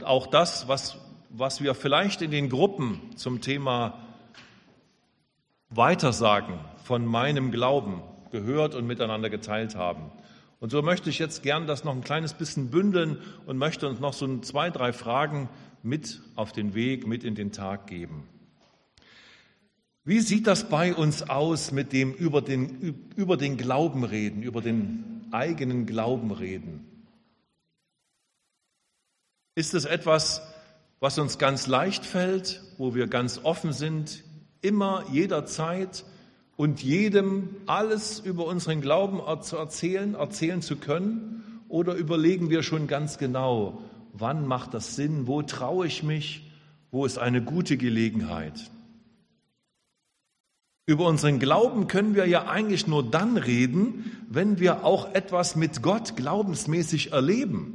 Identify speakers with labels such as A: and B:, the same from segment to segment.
A: Auch das, was wir vielleicht in den Gruppen zum Thema Weitersagen von meinem Glauben gehört und miteinander geteilt haben. Und so möchte ich jetzt gern das noch ein kleines bisschen bündeln und möchte uns noch so 2, 3 Fragen mit auf den Weg, mit in den Tag geben. Wie sieht das bei uns aus mit dem über den Glauben reden, über den eigenen Glauben reden? Ist es etwas, was uns ganz leicht fällt, wo wir ganz offen sind, immer, jederzeit und jedem alles über unseren Glauben erzählen zu können? Oder überlegen wir schon ganz genau, wann macht das Sinn, wo traue ich mich, wo ist eine gute Gelegenheit? Über unseren Glauben können wir ja eigentlich nur dann reden, wenn wir auch etwas mit Gott glaubensmäßig erleben.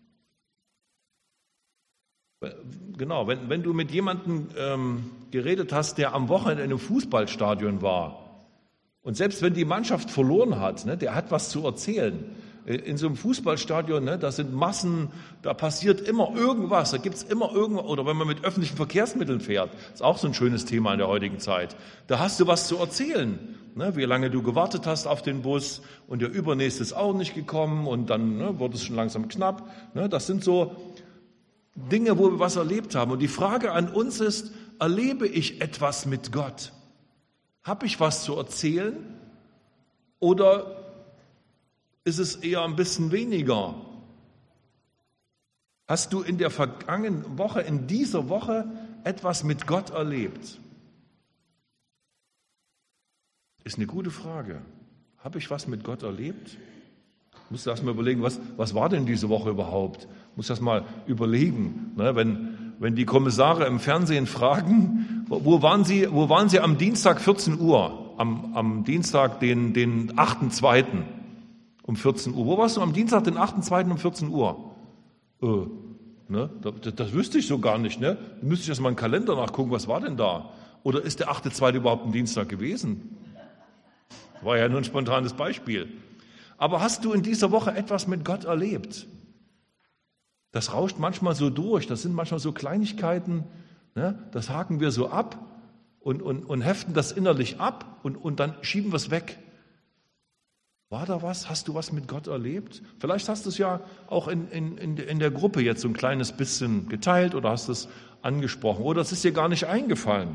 A: Genau, wenn du mit jemandem geredet hast, der am Wochenende in einem Fußballstadion war und selbst wenn die Mannschaft verloren hat, ne, der hat was zu erzählen. In so einem Fußballstadion, ne, da sind Massen, da passiert immer irgendwas, da gibt's immer irgendwas. Oder wenn man mit öffentlichen Verkehrsmitteln fährt, ist auch so ein schönes Thema in der heutigen Zeit. Da hast du was zu erzählen, ne, wie lange du gewartet hast auf den Bus und der übernächste ist auch nicht gekommen und dann wurde es schon langsam knapp. Ne, das sind so Dinge, wo wir was erlebt haben. Und die Frage an uns ist, erlebe ich etwas mit Gott? Habe ich was zu erzählen? Oder ist es eher ein bisschen weniger? Hast du in der vergangenen Woche, in dieser Woche etwas mit Gott erlebt? Ist eine gute Frage. Habe ich was mit Gott erlebt? Ich muss erst mal überlegen, was war denn diese Woche überhaupt? Ich muss das mal überlegen. Ne, wenn die Kommissare im Fernsehen fragen, wo waren Sie am Dienstag 14 Uhr? Am Dienstag, den 8.2. um 14 Uhr. Wo warst du am Dienstag, den 8.2. um 14 Uhr? Ne, das wüsste ich so gar nicht. Ne? Da müsste ich erst mal im Kalender nachgucken, was war denn da? Oder ist der 8.2. überhaupt ein Dienstag gewesen? War ja nur ein spontanes Beispiel. Aber hast du in dieser Woche etwas mit Gott erlebt? Das rauscht manchmal so durch, das sind manchmal so Kleinigkeiten, ne? Das haken wir so ab und heften das innerlich ab und dann schieben wir es weg. War da was? Hast du was mit Gott erlebt? Vielleicht hast du es ja auch in der Gruppe jetzt so ein kleines bisschen geteilt oder hast es angesprochen oder es ist dir gar nicht eingefallen.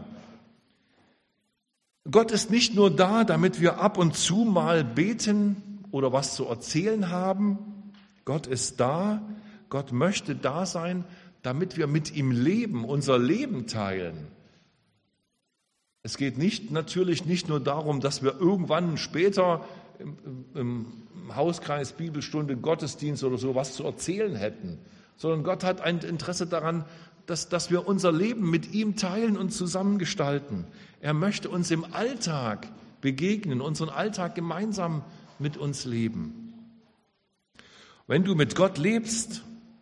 A: Gott ist nicht nur da, damit wir ab und zu mal beten oder was zu erzählen haben. Gott ist da. Gott möchte da sein, damit wir mit ihm leben, unser Leben teilen. Es geht natürlich nicht nur darum, dass wir irgendwann später im Hauskreis, Bibelstunde, Gottesdienst oder so was zu erzählen hätten, sondern Gott hat ein Interesse daran, dass wir unser Leben mit ihm teilen und zusammen gestalten. Er möchte uns im Alltag begegnen, unseren Alltag gemeinsam mit uns leben. Wenn du mit Gott lebst,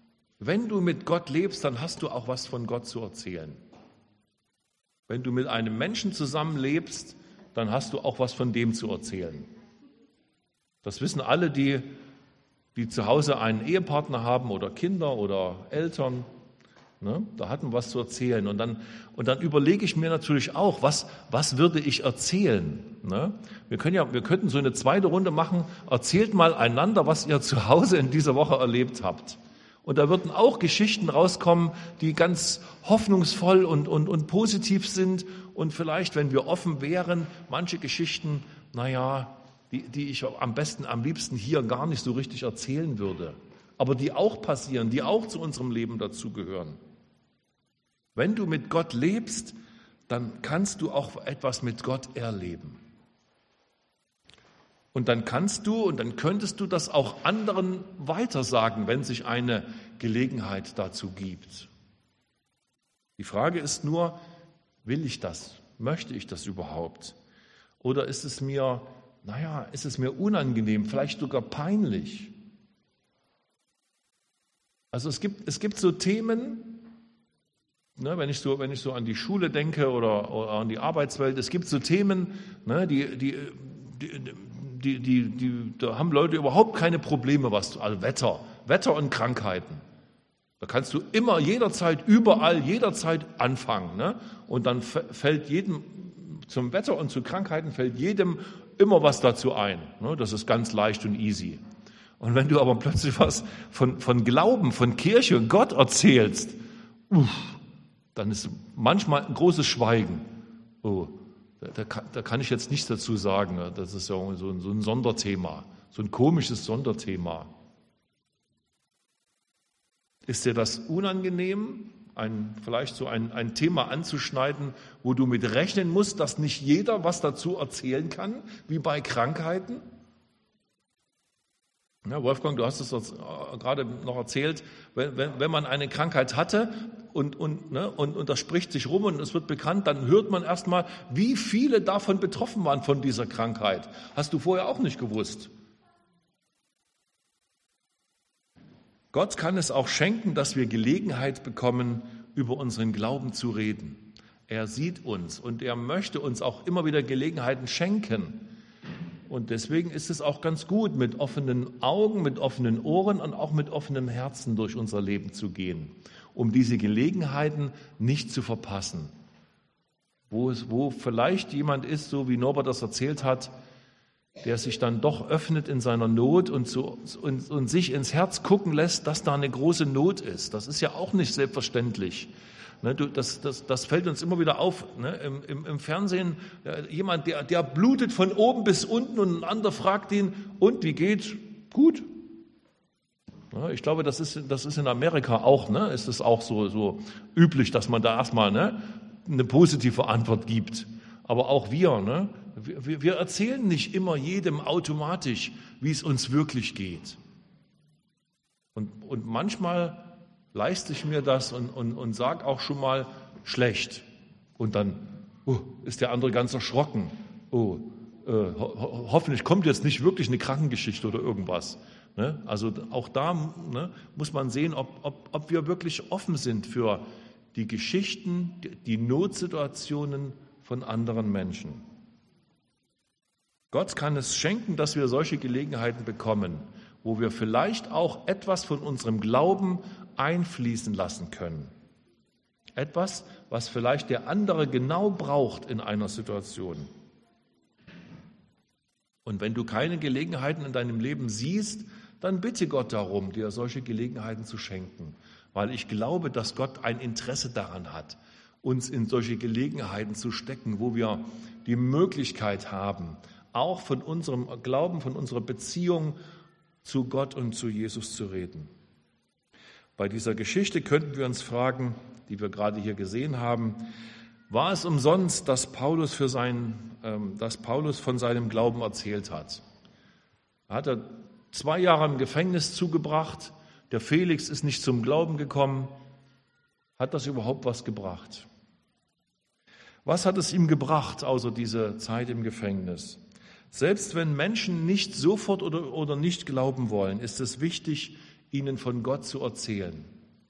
A: dann hast du auch was von Gott zu erzählen. Wenn du mit einem Menschen zusammenlebst, dann hast du auch was von dem zu erzählen. Das wissen alle, die zu Hause einen Ehepartner haben oder Kinder oder Eltern. Ne? Da hat man was zu erzählen. Und dann überlege ich mir natürlich auch, was würde ich erzählen? Ne? Wir könnten so eine zweite Runde machen. Erzählt mal einander, was ihr zu Hause in dieser Woche erlebt habt. Und da würden auch Geschichten rauskommen, die ganz hoffnungsvoll und positiv sind. Und vielleicht, wenn wir offen wären, manche Geschichten, die ich am liebsten hier gar nicht so richtig erzählen würde. Aber die auch passieren, die auch zu unserem Leben dazugehören. Wenn du mit Gott lebst, dann kannst du auch etwas mit Gott erleben. Und dann könntest du das auch anderen weitersagen, wenn sich eine Gelegenheit dazu gibt. Die Frage ist nur, will ich das? Möchte ich das überhaupt? Oder ist es mir unangenehm, vielleicht sogar peinlich? Also es gibt so Themen, ne, wenn ich so an die Schule denke oder an die Arbeitswelt, es gibt so Themen, ne, da haben Leute überhaupt keine Probleme, also Wetter und Krankheiten. Da kannst du immer, jederzeit, überall, jederzeit anfangen. Ne? Und dann fällt jedem, zum Wetter und zu Krankheiten fällt jedem immer was dazu ein. Ne? Das ist ganz leicht und easy. Und wenn du aber plötzlich was von Glauben, von Kirche und Gott erzählst, dann ist manchmal ein großes Schweigen. Oh, da kann ich jetzt nichts dazu sagen. Das ist ja so ein Sonderthema, so ein komisches Sonderthema. Ist dir das unangenehm, vielleicht so ein Thema anzuschneiden, wo du mit rechnen musst, dass nicht jeder was dazu erzählen kann, wie bei Krankheiten? Ja, Wolfgang, du hast es gerade noch erzählt, wenn man eine Krankheit hatte und das spricht sich rum und es wird bekannt, dann hört man erstmal, wie viele davon betroffen waren von dieser Krankheit. Hast du vorher auch nicht gewusst. Gott kann es auch schenken, dass wir Gelegenheit bekommen, über unseren Glauben zu reden. Er sieht uns und er möchte uns auch immer wieder Gelegenheiten schenken. Und deswegen ist es auch ganz gut, mit offenen Augen, mit offenen Ohren und auch mit offenem Herzen durch unser Leben zu gehen, um diese Gelegenheiten nicht zu verpassen. Wo vielleicht jemand ist, so wie Norbert das erzählt hat, der sich dann doch öffnet in seiner Not und sich ins Herz gucken lässt, dass da eine große Not ist. Das ist ja auch nicht selbstverständlich. Das fällt uns immer wieder auf. Im Fernsehen, jemand, der blutet von oben bis unten und ein anderer fragt ihn, und wie geht's? Gut. Ich glaube, das ist in Amerika auch, ist es auch so üblich, dass man da erstmal eine positive Antwort gibt. Aber auch wir erzählen nicht immer jedem automatisch, wie es uns wirklich geht. Und manchmal leiste ich mir das und sage auch schon mal schlecht. Und dann ist der andere ganz erschrocken. Hoffentlich kommt jetzt nicht wirklich eine Krankengeschichte oder irgendwas. Also auch da muss man sehen, ob wir wirklich offen sind für die Geschichten, die Notsituationen von anderen Menschen. Gott kann es schenken, dass wir solche Gelegenheiten bekommen, wo wir vielleicht auch etwas von unserem Glauben einfließen lassen können. Etwas, was vielleicht der andere genau braucht in einer Situation. Und wenn du keine Gelegenheiten in deinem Leben siehst, dann bitte Gott darum, dir solche Gelegenheiten zu schenken. Weil ich glaube, dass Gott ein Interesse daran hat, uns in solche Gelegenheiten zu stecken, wo wir die Möglichkeit haben, auch von unserem Glauben, von unserer Beziehung zu Gott und zu Jesus zu reden. Bei dieser Geschichte könnten wir uns fragen, die wir gerade hier gesehen haben, war es umsonst, dass Paulus von seinem Glauben erzählt hat? Er hat 2 Jahre im Gefängnis zugebracht, der Felix ist nicht zum Glauben gekommen. Hat das überhaupt was gebracht? Was hat es ihm gebracht, außer diese Zeit im Gefängnis? Selbst wenn Menschen nicht sofort oder nicht glauben wollen, ist es wichtig, ihnen von Gott zu erzählen.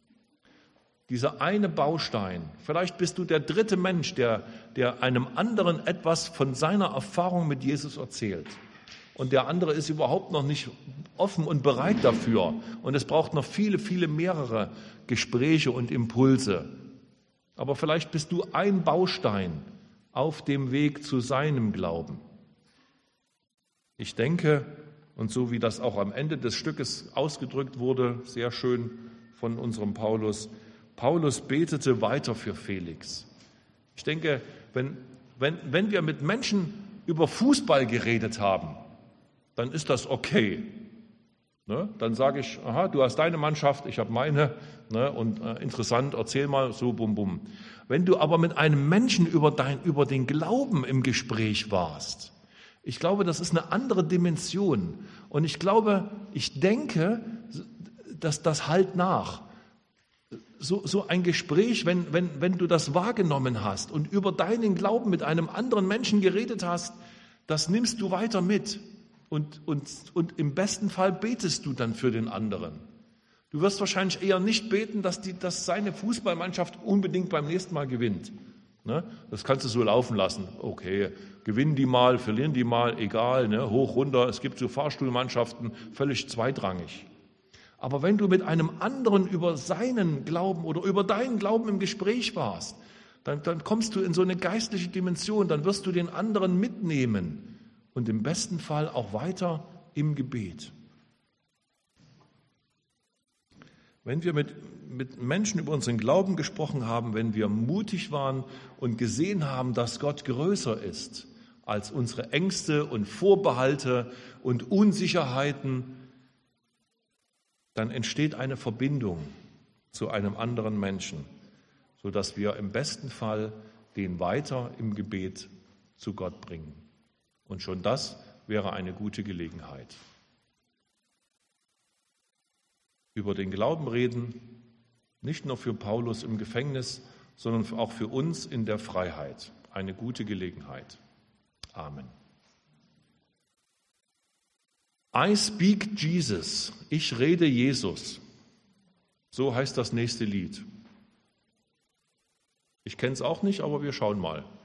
A: Dieser eine Baustein, vielleicht bist du der 3. Mensch, der einem anderen etwas von seiner Erfahrung mit Jesus erzählt. Und der andere ist überhaupt noch nicht offen und bereit dafür. Und es braucht noch viele, viele mehrere Gespräche und Impulse. Aber vielleicht bist du ein Baustein auf dem Weg zu seinem Glauben. Ich denke, und so wie das auch am Ende des Stückes ausgedrückt wurde, sehr schön von unserem Paulus betete weiter für Felix. Ich denke, wenn wir mit Menschen über Fußball geredet haben, dann ist das okay. Dann sage ich, aha, du hast deine Mannschaft, ich habe meine, und interessant, erzähl mal, so bum bum. Wenn du aber mit einem Menschen über den Glauben im Gespräch warst, ich glaube, das ist eine andere Dimension. Und ich denke, dass das halt nach. So ein Gespräch, wenn du das wahrgenommen hast und über deinen Glauben mit einem anderen Menschen geredet hast, das nimmst du weiter mit. Und im besten Fall betest du dann für den anderen. Du wirst wahrscheinlich eher nicht beten, dass seine Fußballmannschaft unbedingt beim nächsten Mal gewinnt. Das kannst du so laufen lassen. Okay, gewinnen die mal, verlieren die mal, egal, hoch, runter. Es gibt so Fahrstuhlmannschaften, völlig zweitrangig. Aber wenn du mit einem anderen über seinen Glauben oder über deinen Glauben im Gespräch warst, dann kommst du in so eine geistliche Dimension, dann wirst du den anderen mitnehmen und im besten Fall auch weiter im Gebet. Wenn wir mit Menschen über unseren Glauben gesprochen haben, wenn wir mutig waren und gesehen haben, dass Gott größer ist als unsere Ängste und Vorbehalte und Unsicherheiten, dann entsteht eine Verbindung zu einem anderen Menschen, sodass wir im besten Fall den weiter im Gebet zu Gott bringen. Und schon das wäre eine gute Gelegenheit. Über den Glauben reden, nicht nur für Paulus im Gefängnis, sondern auch für uns in der Freiheit. Eine gute Gelegenheit. Amen. I speak Jesus. Ich rede Jesus. So heißt das nächste Lied. Ich kenne es auch nicht, aber wir schauen mal.